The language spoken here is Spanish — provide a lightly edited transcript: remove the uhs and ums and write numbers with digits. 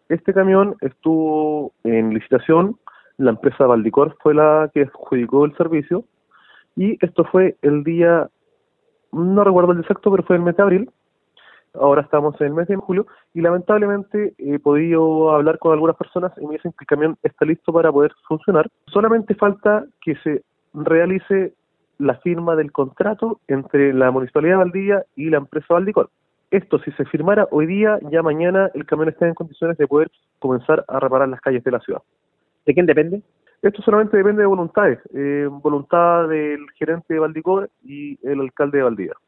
Este camión estuvo en licitación, la empresa Valdicor fue la que adjudicó el servicio y esto fue el día, no recuerdo el exacto, pero fue el mes de abril. Ahora estamos en el mes de julio y lamentablemente he podido hablar con algunas personas y me dicen que el camión está listo para poder funcionar. Solamente falta que se realice la firma del contrato entre la Municipalidad de Valdivia y la empresa Valdicor. Esto, si se firmara hoy día, ya mañana el camión está en condiciones de poder comenzar a reparar las calles de la ciudad. ¿De quién depende? Esto solamente depende de voluntades, voluntad del gerente de Valdicor y el alcalde de Valdivia.